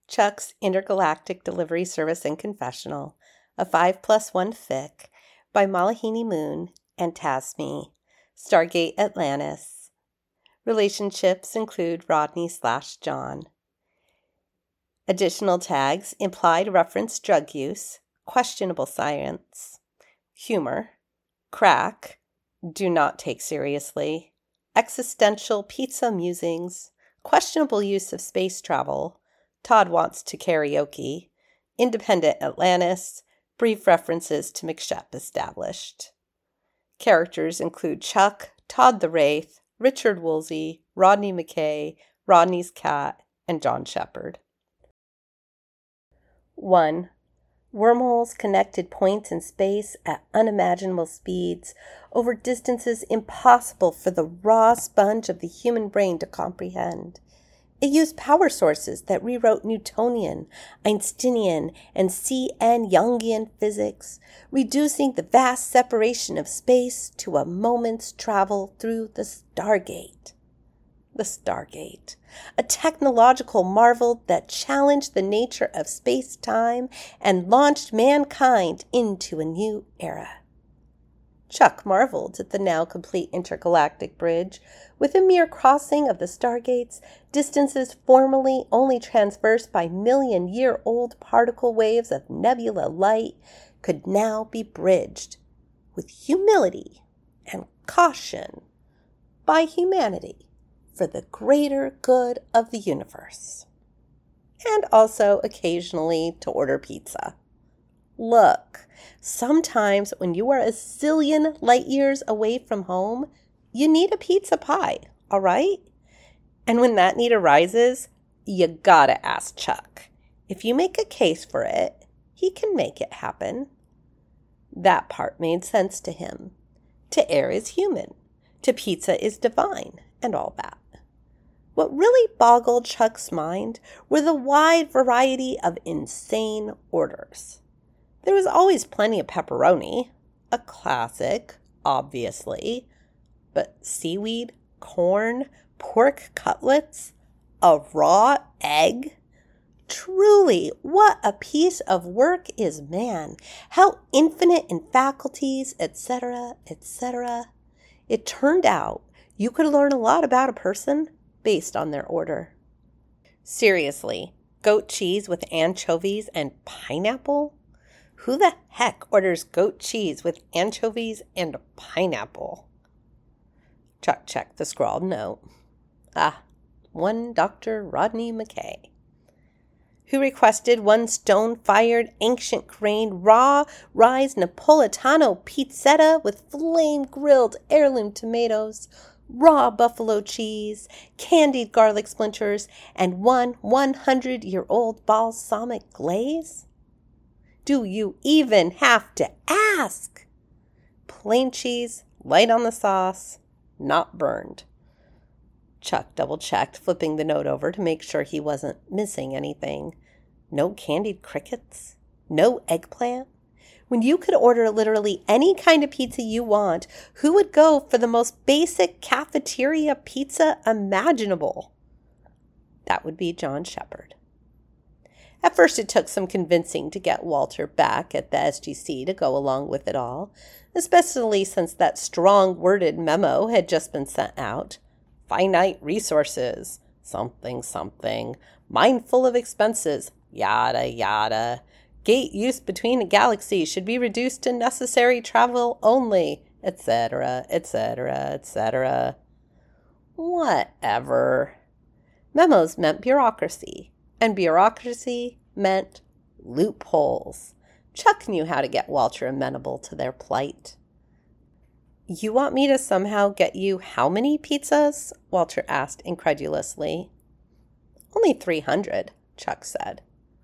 Chuck's Intergalactic Delivery Service and Confessional, a 5+1 fic by Malahini Moon and Tasmi, Stargate Atlantis. Relationships include Rodney/John. Additional tags: implied reference drug use, questionable science, humor, crack, do not take seriously, existential pizza musings, questionable use of space travel, Todd wants to karaoke, independent Atlantis, brief references to McShep established. Characters include Chuck, Todd the Wraith, Richard Woolsey, Rodney McKay, Rodney's cat, and John Shepard. 1. Wormholes connected points in space at unimaginable speeds over distances impossible for the raw sponge of the human brain to comprehend. It used power sources that rewrote Newtonian, Einsteinian, and C.N. Jungian physics, reducing the vast separation of space to a moment's travel through the Stargate. The Stargate, a technological marvel that challenged the nature of space-time and launched mankind into a new era. Chuck marveled at the now complete intergalactic bridge. With a mere crossing of the Stargates, distances formerly only traversed by million-year-old particle waves of nebula light could now be bridged with humility and caution by humanity for the greater good of the universe. And also occasionally to order pizza. Look, sometimes when you are a zillion light years away from home, you need a pizza pie, all right? And when that need arises, you gotta ask Chuck. If you make a case for it, he can make it happen. That part made sense to him. To err is human, to pizza is divine, and all that. What really boggled Chuck's mind were the wide variety of insane orders. There was always plenty of pepperoni, a classic, obviously, but seaweed, corn, pork cutlets, a raw egg. Truly, what a piece of work is man, how infinite in faculties, etc., etc. It turned out you could learn a lot about a person based on their order. Seriously, goat cheese with anchovies and pineapple? Who the heck orders goat cheese with anchovies and pineapple? Chuck checked the scrawled note. One Dr. Rodney McKay, who requested one stone-fired, ancient-grained, raw-rice Napolitano pizzetta with flame-grilled heirloom tomatoes, raw buffalo cheese, candied garlic splinters, and one 100-year-old balsamic glaze? Do you even have to ask? Plain cheese, light on the sauce, not burned. Chuck double-checked, flipping the note over to make sure he wasn't missing anything. No candied crickets? No eggplant? When you could order literally any kind of pizza you want, who would go for the most basic cafeteria pizza imaginable? That would be John Shepard. At first, it took some convincing to get Walter back at the SGC to go along with it all, especially since that strong-worded memo had just been sent out. Finite resources, something, mindful of expenses, yada, yada. Gate use between a galaxy should be reduced to necessary travel only, etc., etc., etc. Whatever. Memos meant bureaucracy. And bureaucracy meant loopholes. Chuck knew how to get Walter amenable to their plight. You want me to somehow get you how many pizzas? Walter asked incredulously. Only 300, Chuck said.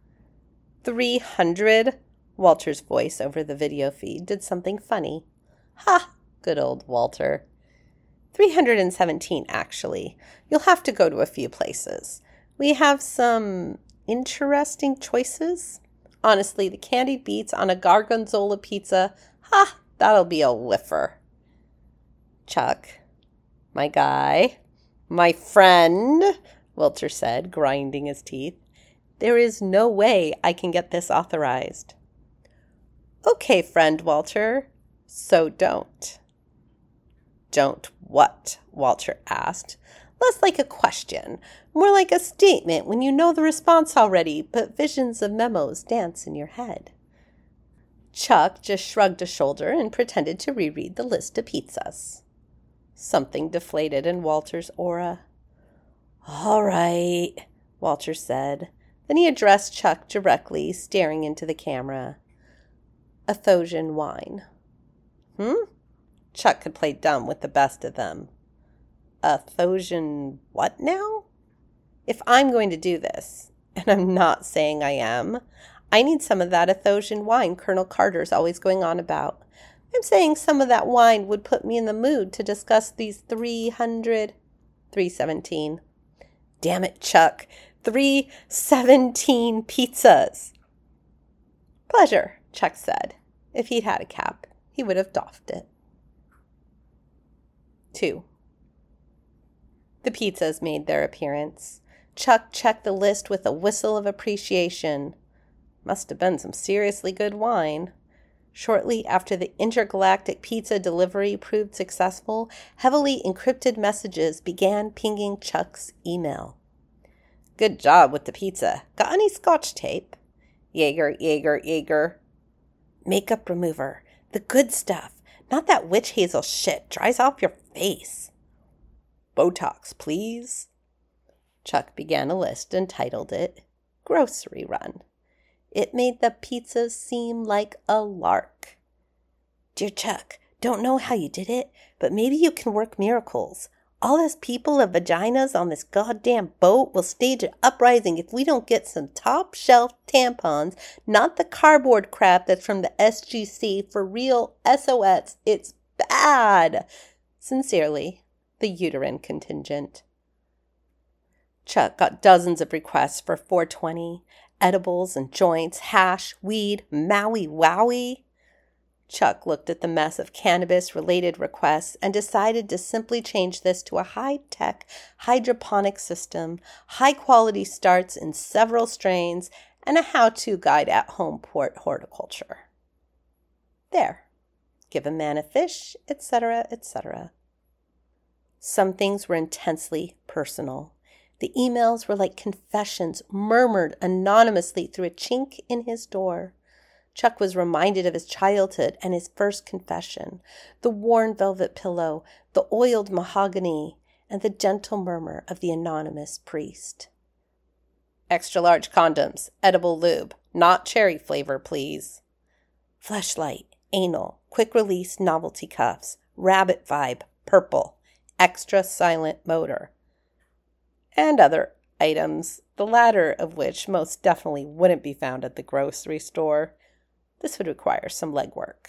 300? Walter's voice over the video feed did something funny. Ha! Good old Walter. 317, actually. You'll have to go to a few places. We have some interesting choices. Honestly, the candied beets on a gorgonzola pizza, that'll be a whiffer. Chuck, my guy, my friend, Walter said, grinding his teeth. There is no way I can get this authorized. Okay, friend Walter, so don't. Don't what? Walter asked. Less like a question, more like a statement when you know the response already, but visions of memos dance in your head. Chuck just shrugged a shoulder and pretended to reread the list of pizzas. Something deflated in Walter's aura. All right, Walter said. Then he addressed Chuck directly, staring into the camera. Athosian wine. Chuck could play dumb with the best of them. Athosian what now? If I'm going to do this, and I'm not saying I am, I need some of that Athosian wine Colonel Carter's always going on about. I'm saying some of that wine would put me in the mood to discuss these 317. Damn it, Chuck. 317 pizzas. Pleasure, Chuck said. If he'd had a cap, he would have doffed it. 2. The pizzas made their appearance. Chuck checked the list with a whistle of appreciation. Must have been some seriously good wine. Shortly after the intergalactic pizza delivery proved successful, heavily encrypted messages began pinging Chuck's email. Good job with the pizza. Got any scotch tape? Jaeger. Makeup remover. The good stuff. Not that witch hazel shit. Dries off your face. Botox, please. Chuck began a list and titled it Grocery Run. It made the pizzas seem like a lark. Dear Chuck, don't know how you did it, but maybe you can work miracles. All us people of vaginas on this goddamn boat will stage an uprising if we don't get some top-shelf tampons, not the cardboard crap that's from the SGC. For real, SOS, it's bad. Sincerely, the uterine contingent. Chuck got dozens of requests for 420, edibles and joints, hash, weed, Maui Wowie. Chuck looked at the mess of cannabis-related requests and decided to simply change this to a high-tech hydroponic system, high-quality starts in several strains, and a how-to guide at home port horticulture. There. Give a man a fish, etc., etc. Some things were intensely personal. The emails were like confessions murmured anonymously through a chink in his door. Chuck was reminded of his childhood and his first confession, the worn velvet pillow, the oiled mahogany, and the gentle murmur of the anonymous priest. Extra-large condoms, edible lube, not cherry flavor, please. Fleshlight, anal, quick-release novelty cuffs, rabbit vibe, purple, extra silent motor. And other items, the latter of which most definitely wouldn't be found at the grocery store. This would require some legwork.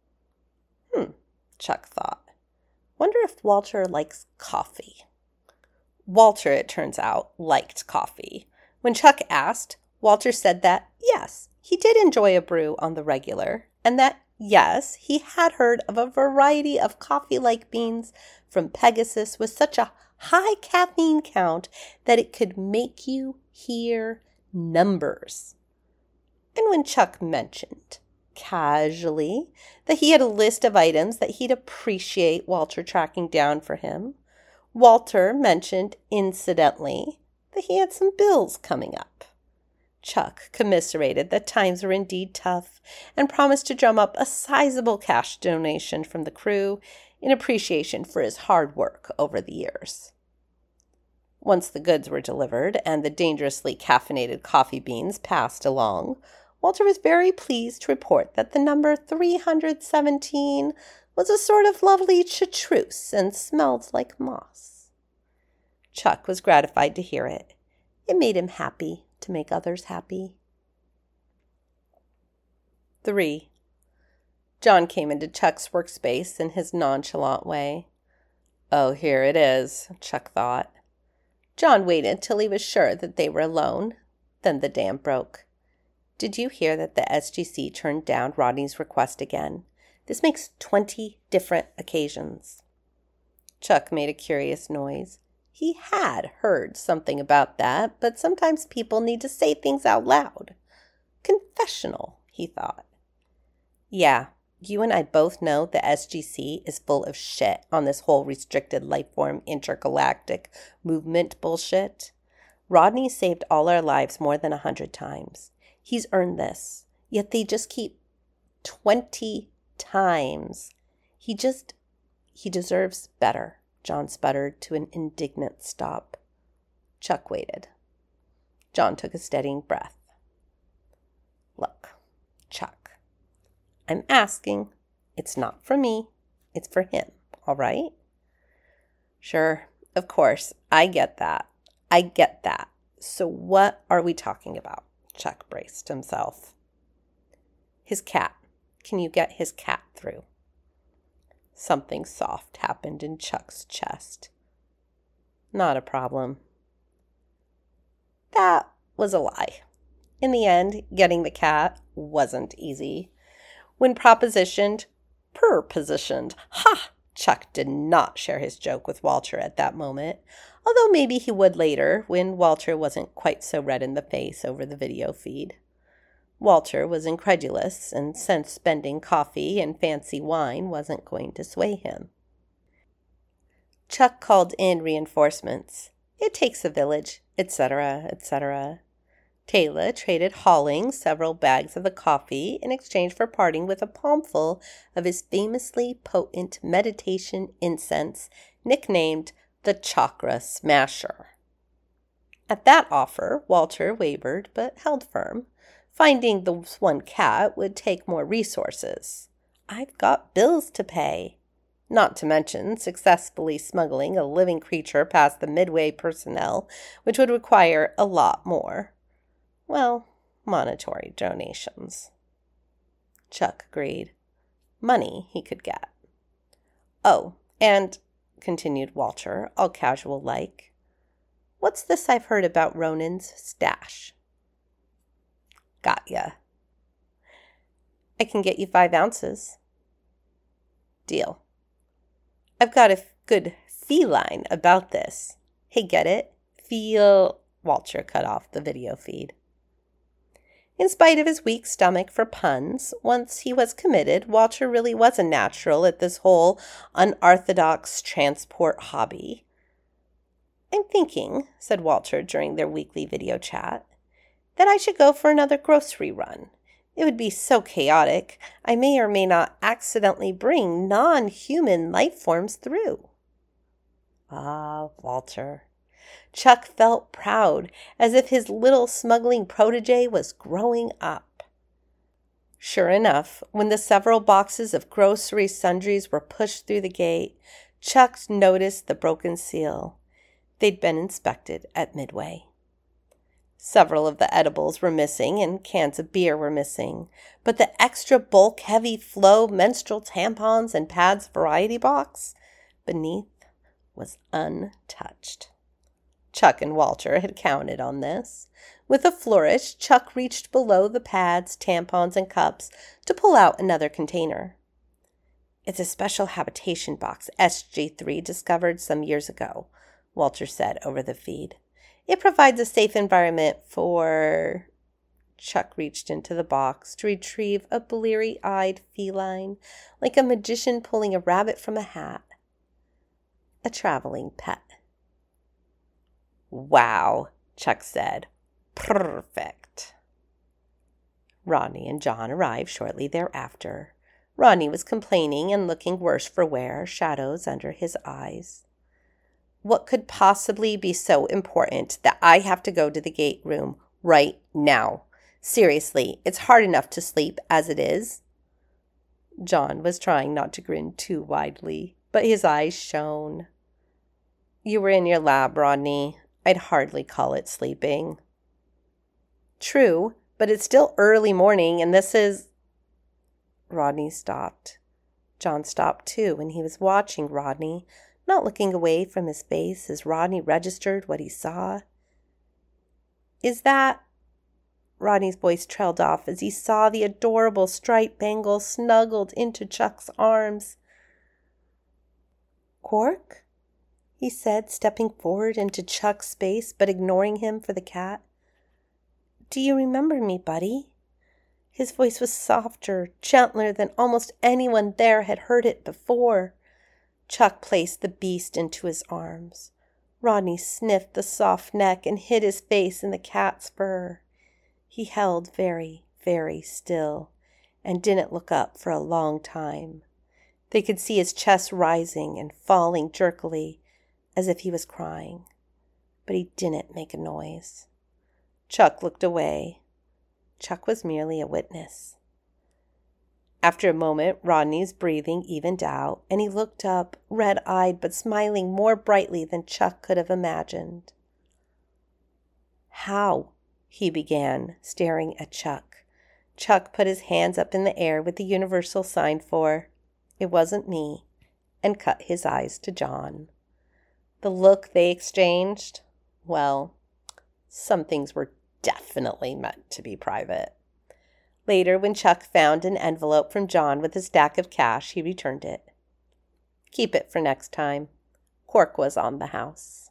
Chuck thought. Wonder if Walter likes coffee. Walter, it turns out, liked coffee. When Chuck asked, Walter said that, yes, he did enjoy a brew on the regular, and that, yes, he had heard of a variety of coffee-like beans from Pegasus with such a high caffeine count that it could make you hear numbers. And when Chuck mentioned, casually, that he had a list of items that he'd appreciate Walter tracking down for him, Walter mentioned, incidentally, that he had some bills coming up. Chuck commiserated that times were indeed tough and promised to drum up a sizable cash donation from the crew in appreciation for his hard work over the years. Once the goods were delivered and the dangerously caffeinated coffee beans passed along, Walter was very pleased to report that the number 317 was a sort of lovely chartreuse and smelled like moss. Chuck was gratified to hear it. It made him happy to make others happy. 3. John came into Chuck's workspace in his nonchalant way. Oh, here it is, Chuck thought. John waited till he was sure that they were alone. Then the dam broke. Did you hear that the SGC turned down Rodney's request again? This makes 20 different occasions. Chuck made a curious noise. He had heard something about that, but sometimes people need to say things out loud. Confessional, he thought. Yeah, you and I both know the SGC is full of shit on this whole restricted lifeform intergalactic movement bullshit. Rodney saved all our lives more than 100 times. He's earned this, yet they just keep 20 times. He deserves better, John sputtered to an indignant stop. Chuck waited. John took a steadying breath. Look, Chuck, I'm asking. It's not for me. It's for him, all right? Sure, of course, I get that. So what are we talking about? Chuck braced himself. His cat. Can you get his cat through? Something soft happened in Chuck's chest. Not a problem. That was a lie. In the end, getting the cat wasn't easy. When propositioned, perpositioned. Ha! Chuck did not share his joke with Walter at that moment, although maybe he would later when Walter wasn't quite so red in the face over the video feed. Walter was incredulous and sensed spending coffee and fancy wine wasn't going to sway him. Chuck called in reinforcements. It takes a village, etc., etc. Taylor traded hauling several bags of the coffee in exchange for parting with a palmful of his famously potent meditation incense, nicknamed the Chakra Smasher. At that offer, Walter wavered but held firm. Finding the one cat would take more resources. I've got bills to pay. Not to mention successfully smuggling a living creature past the Midway personnel, which would require a lot more. Well, monetary donations. Chuck agreed. Money he could get. Oh, and, continued Walter, all casual-like, what's this I've heard about Ronan's stash? Got ya. I can get you 5 ounces. Deal. I've got a good feline about this. Hey, get it? Walter cut off the video feed. In spite of his weak stomach for puns, once he was committed, Walter really was a natural at this whole unorthodox transport hobby. I'm thinking, said Walter during their weekly video chat, that I should go for another grocery run. It would be so chaotic, I may or may not accidentally bring non-human life forms through. Ah, Walter. Chuck felt proud, as if his little smuggling protege was growing up. Sure enough, when the several boxes of grocery sundries were pushed through the gate, Chuck noticed the broken seal. They'd been inspected at Midway. Several of the edibles were missing and cans of beer were missing, but the extra bulk heavy flow menstrual tampons and pads variety box beneath was untouched. Chuck and Walter had counted on this. With a flourish, Chuck reached below the pads, tampons, and cups to pull out another container. It's a special habitation box SG3 discovered some years ago, Walter said over the feed. It provides a safe environment for... Chuck reached into the box to retrieve a bleary-eyed feline, like a magician pulling a rabbit from a hat. A traveling pet. Wow, Chuck said. Perfect. Rodney and John arrived shortly thereafter. Rodney was complaining and looking worse for wear, shadows under his eyes. What could possibly be so important that I have to go to the gate room right now? Seriously, it's hard enough to sleep as it is. John was trying not to grin too widely, but his eyes shone. You were in your lab, Rodney. I'd hardly call it sleeping. True, but it's still early morning, and this is... Rodney stopped. John stopped too, and he was watching Rodney, not looking away from his face as Rodney registered what he saw. Is that... Rodney's voice trailed off as he saw the adorable striped bangle snuggled into Chuck's arms. Quark? he said, stepping forward into Chuck's space but ignoring him for the cat. Do you remember me, buddy? His voice was softer, gentler than almost anyone there had heard it before. Chuck placed the beast into his arms. Rodney sniffed the soft neck and hid his face in the cat's fur. He held very, very still and didn't look up for a long time. They could see his chest rising and falling jerkily, as if he was crying. But he didn't make a noise. Chuck looked away. Chuck was merely a witness. After a moment, Rodney's breathing evened out, and he looked up, red-eyed but smiling more brightly than Chuck could have imagined. How? He began, staring at Chuck. Chuck put his hands up in the air with the universal sign for, "It wasn't me," and cut his eyes to John. The look they exchanged, well, some things were definitely meant to be private. Later, when Chuck found an envelope from John with a stack of cash, he returned it. Keep it for next time. Cork was on the house.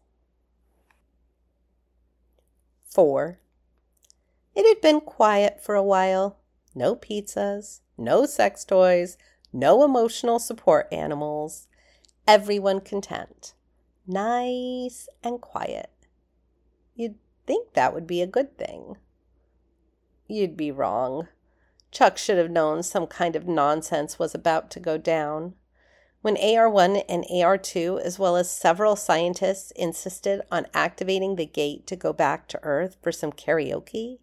4. It had been quiet for a while. No pizzas, no sex toys, no emotional support animals. Everyone content. Nice and quiet. You'd think that would be a good thing. You'd be wrong. Chuck should have known some kind of nonsense was about to go down. When AR-1 and AR-2, as well as several scientists, insisted on activating the gate to go back to Earth for some karaoke.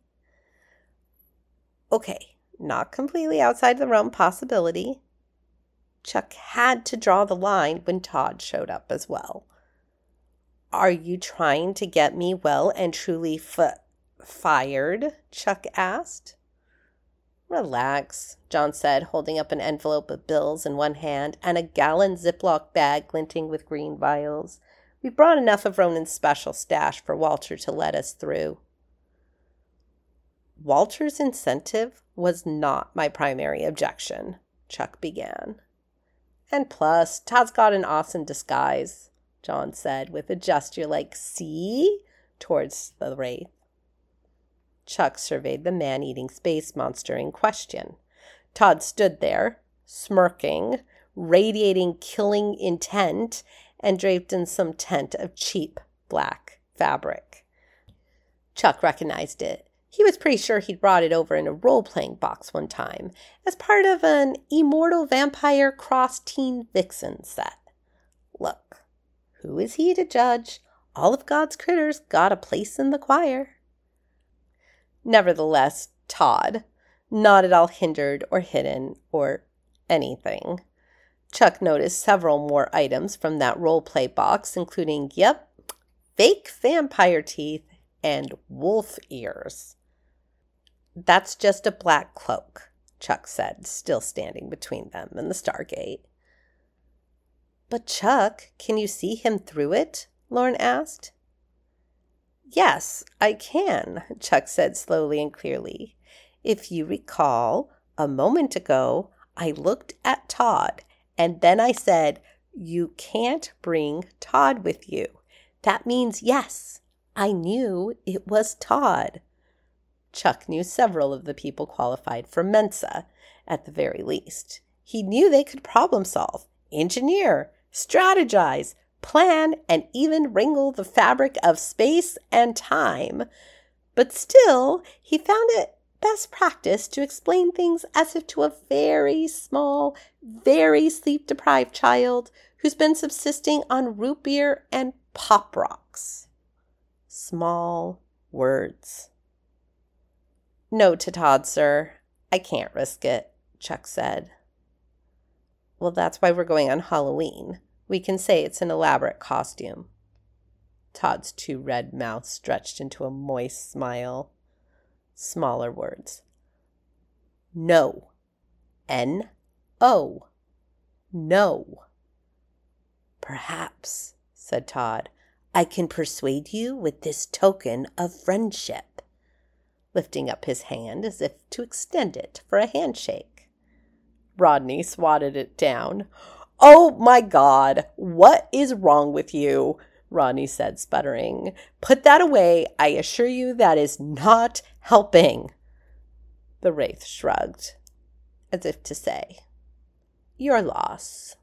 Okay, not completely outside the realm possibility. Chuck had to draw the line when Todd showed up as well. Are you trying to get me well and truly fired? Chuck asked. Relax, John said, holding up an envelope of bills in one hand and a gallon Ziploc bag glinting with green vials. We brought enough of Ronan's special stash for Walter to let us through. Walter's incentive was not my primary objection, Chuck began. And plus, Todd's got an awesome disguise, John said with a gesture like, see, towards the wraith. Chuck surveyed the man-eating space monster in question. Todd stood there, smirking, radiating killing intent, and draped in some tent of cheap black fabric. Chuck recognized it. He was pretty sure he'd brought it over in a role-playing box one time, as part of an Immortal Vampire Cross Teen Vixen set. Look, who is he to judge? All of God's critters got a place in the choir. Nevertheless, Todd, not at all hindered or hidden or anything. Chuck noticed several more items from that role-play box, including, fake vampire teeth and wolf ears. That's just a black cloak, Chuck said, still standing between them and the Stargate. But Chuck, can you see him through it? Lauren asked. Yes, I can, Chuck said slowly and clearly. If you recall, a moment ago, I looked at Todd, and then I said, you can't bring Todd with you. That means yes, I knew it was Todd. Chuck knew several of the people qualified for Mensa, at the very least. He knew they could problem solve, engineer, strategize, plan, and even wrangle the fabric of space and time. But still, he found it best practice to explain things as if to a very small, very sleep-deprived child who's been subsisting on root beer and pop rocks. Small words. No to Todd, sir. I can't risk it, Chuck said. Well, that's why we're going on Halloween. We can say it's an elaborate costume. Todd's two red mouths stretched into a moist smile. Smaller words. No. N-O. No. Perhaps, said Todd, I can persuade you with this token of friendship, lifting up his hand as if to extend it for a handshake. Rodney swatted it down. Oh my God, what is wrong with you? Rodney said, sputtering. Put that away. I assure you that is not helping. The wraith shrugged, as if to say, Your loss.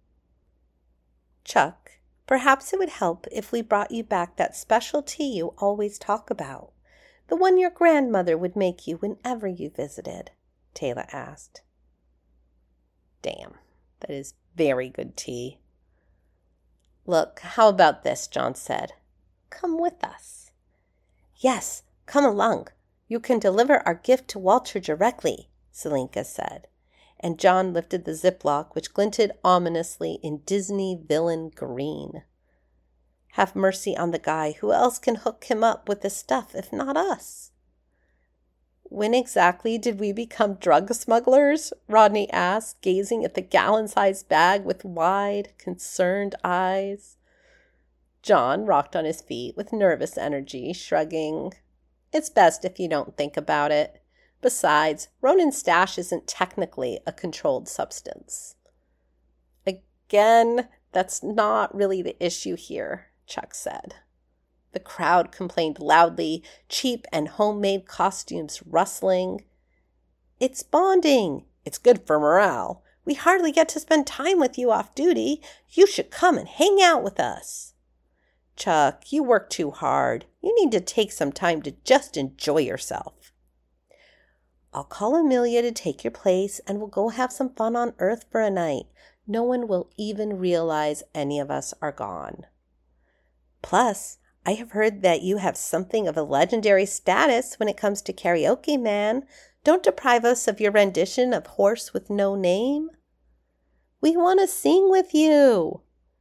Chuck, perhaps it would help if we brought you back that special tea you always talk about, the one your grandmother would make you whenever you visited, Taylor asked. Damn, that is very good tea. Look, how about this, John said. Come with us. Yes, come along. You can deliver our gift to Walter directly, Selenka said, and John lifted the ziploc, which glinted ominously in Disney villain green. Have mercy on the guy. Who else can hook him up with this stuff if not us? When exactly did we become drug smugglers? Rodney asked, gazing at the gallon-sized bag with wide, concerned eyes. John rocked on his feet with nervous energy, shrugging. It's best if you don't think about it. Besides, Ronan's stash isn't technically a controlled substance. Again, that's not really the issue here, Chuck said. The crowd complained loudly, cheap and homemade costumes rustling. It's bonding. It's good for morale. We hardly get to spend time with you off duty. You should come and hang out with us. Chuck, you work too hard. You need to take some time to just enjoy yourself. I'll call Amelia to take your place, and we'll go have some fun on Earth for a night. No one will even realize any of us are gone. Plus, I have heard that you have something of a legendary status when it comes to karaoke, man. Don't deprive us of your rendition of Horse with No Name. We want to sing with you.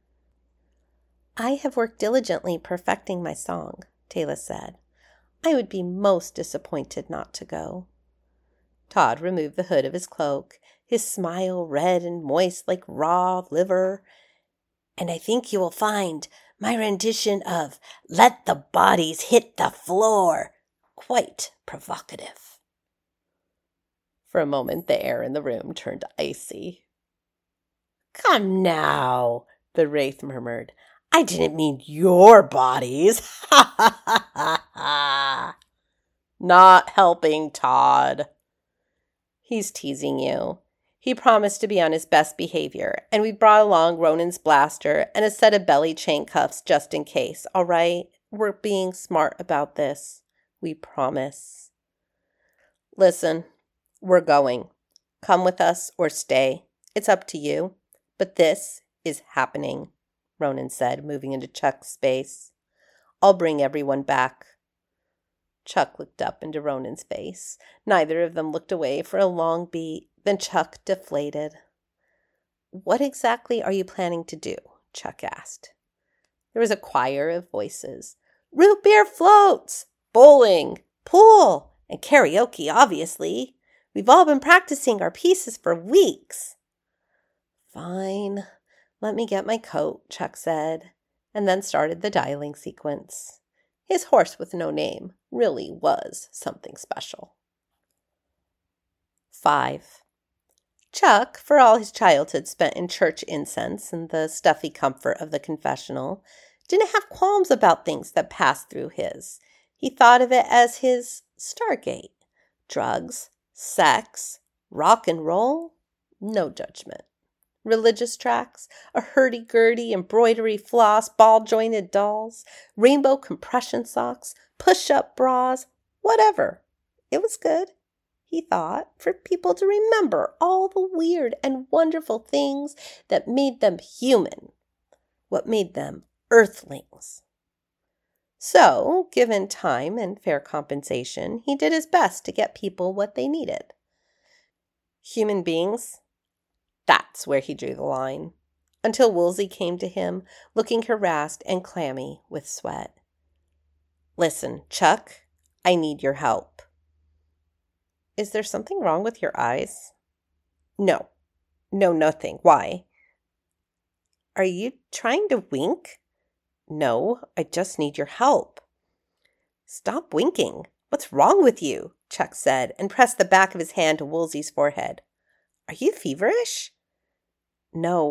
I have worked diligently perfecting my song, Taylor said. I would be most disappointed not to go. Todd removed the hood of his cloak, his smile red and moist like raw liver. And I think you will find my rendition of Let the Bodies Hit the Floor quite provocative. For a moment, the air in the room turned icy. Come now, the wraith murmured. I didn't mean your bodies. Ha ha ha ha ha. Not helping, Todd. He's teasing you. He promised to be on his best behavior, and we brought along Ronan's blaster and a set of belly chain cuffs just in case, all right? We're being smart about this. We promise. Listen, we're going. Come with us or stay. It's up to you. But this is happening, Ronan said, moving into Chuck's space. I'll bring everyone back. Chuck looked up into Ronan's face. Neither of them looked away for a long beat. Then Chuck deflated. What exactly are you planning to do? Chuck asked. There was a choir of voices. Root beer floats, bowling, pool, and karaoke, obviously. We've all been practicing our pieces for weeks. Fine. Let me get my coat, Chuck said, and then started the dialing sequence. His Horse with No Name really was something special. 5. Chuck, for all his childhood spent in church incense and the stuffy comfort of the confessional, didn't have qualms about things that passed through his. He thought of it as his Stargate. Drugs, sex, rock and roll, no judgment. Religious tracts, a hurdy-gurdy embroidery floss, ball-jointed dolls, rainbow compression socks, push-up bras, whatever. It was good, he thought, for people to remember all the weird and wonderful things that made them human, what made them earthlings. So, given time and fair compensation, he did his best to get people what they needed. Human beings, that's where he drew the line, until Woolsey came to him, looking harassed and clammy with sweat. Listen, Chuck, I need your help. Is there something wrong with your eyes? No, nothing. Why? Are you trying to wink? No, I just need your help. Stop winking. What's wrong with you? Chuck said, and pressed the back of his hand to Woolsey's forehead. Are you feverish? No,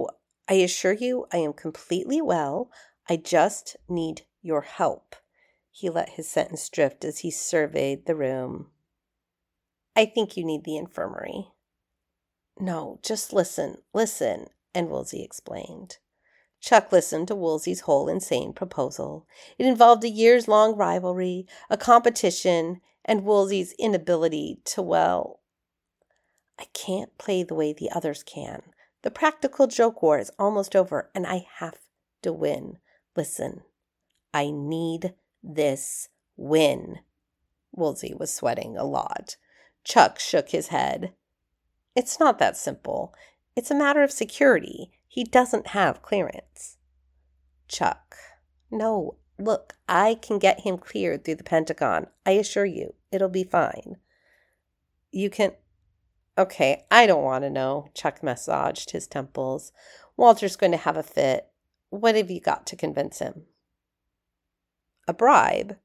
I assure you I am completely well. I just need your help. He let his sentence drift as he surveyed the room. I think you need the infirmary. No, just listen, and Woolsey explained. Chuck listened to Woolsey's whole insane proposal. It involved a years-long rivalry, a competition, and Woolsey's inability to, well, I can't play the way the others can. The practical joke war is almost over, and I have to win. Listen, I need this win. Woolsey was sweating a lot. Chuck shook his head. It's not that simple. It's a matter of security. He doesn't have clearance. Chuck. No, look, I can get him cleared through the Pentagon. I assure you, it'll be fine. You can... Okay, I don't want to know. Chuck massaged his temples. Walter's going to have a fit. What have you got to convince him? A bribe?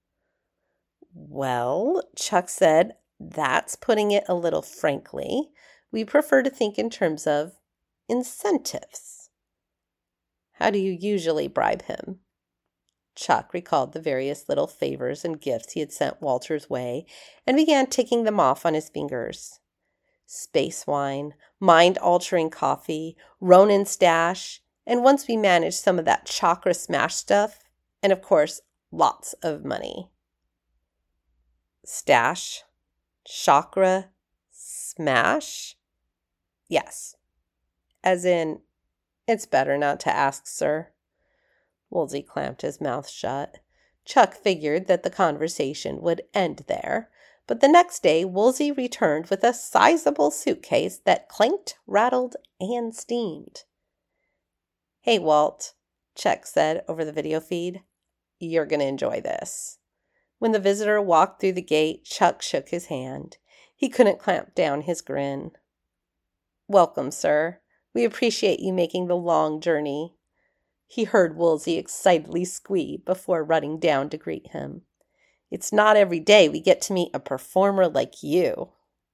Well, Chuck said, that's putting it a little frankly. We prefer to think in terms of incentives. How do you usually bribe him? Chuck recalled the various little favors and gifts he had sent Walter's way and began ticking them off on his fingers. Space wine, mind-altering coffee, Ronin stash, and once we managed some of that chakra smash stuff, and of course, lots of money. Stash? Chakra? Smash? Yes. As in, it's better not to ask, sir. Woolsey clamped his mouth shut. Chuck figured that the conversation would end there, but the next day Woolsey returned with a sizable suitcase that clanked, rattled, and steamed. Hey, Walt, Chuck said over the video feed. You're going to enjoy this. When the visitor walked through the gate, Chuck shook his hand. He couldn't clamp down his grin. Welcome, sir. We appreciate you making the long journey. He heard Woolsey excitedly squee before running down to greet him. It's not every day we get to meet a performer like you.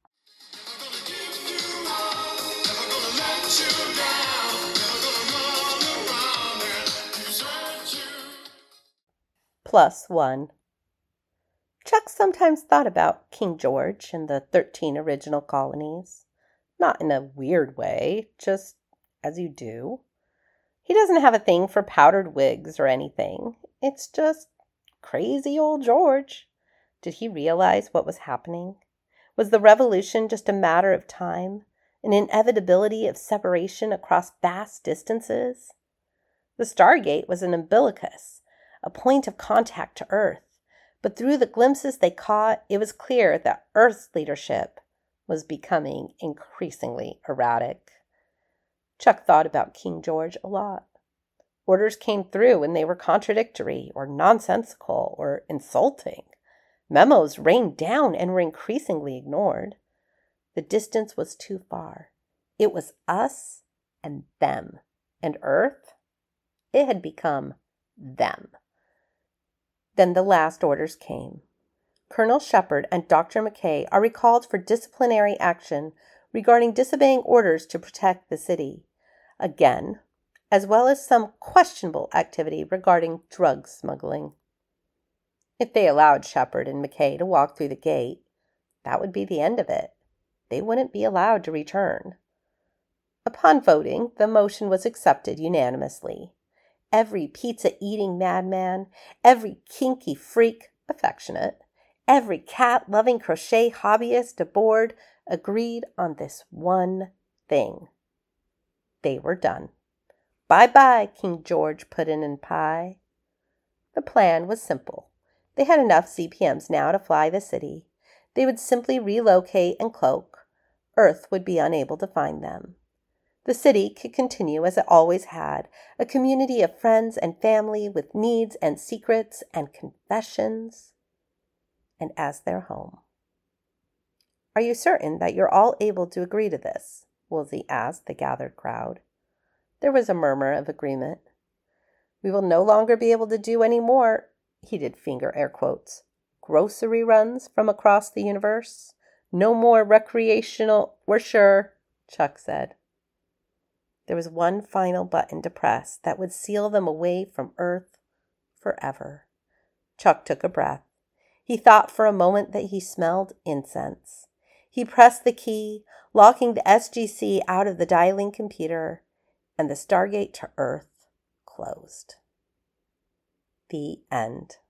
+1. Chuck sometimes thought about King George and the 13 original colonies. Not in a weird way, just as you do. He doesn't have a thing for powdered wigs or anything. It's just crazy old George. Did he realize what was happening? Was the revolution just a matter of time? An inevitability of separation across vast distances? The Stargate was an umbilicus, a point of contact to Earth. But through the glimpses they caught, it was clear that Earth's leadership was becoming increasingly erratic. Chuck thought about King George a lot. Orders came through and they were contradictory or nonsensical or insulting. Memos rained down and were increasingly ignored. The distance was too far. It was us and them. And Earth? It had become them. Then the last orders came. Colonel Shepard and Dr. McKay are recalled for disciplinary action regarding disobeying orders to protect the city. Again, as well as some questionable activity regarding drug smuggling. If they allowed Shepard and McKay to walk through the gate, that would be the end of it. They wouldn't be allowed to return. Upon voting, the motion was accepted unanimously. Every pizza-eating madman, every kinky freak, affectionate, every cat-loving crochet hobbyist aboard agreed on this one thing. They were done. Bye-bye, King George Puddin' and Pie. The plan was simple. They had enough CPMs now to fly the city. They would simply relocate and cloak. Earth would be unable to find them. The city could continue as it always had, a community of friends and family with needs and secrets and confessions, and as their home. Are you certain that you're all able to agree to this? Woolsey asked the gathered crowd. There was a murmur of agreement. We will no longer be able to do any more, he did finger air quotes, grocery runs from across the universe. No more recreational, we're sure, Chuck said. There was one final button to press that would seal them away from Earth forever. Chuck took a breath. He thought for a moment that he smelled incense. He pressed the key, locking the SGC out of the dialing computer, and the Stargate to Earth closed. The end.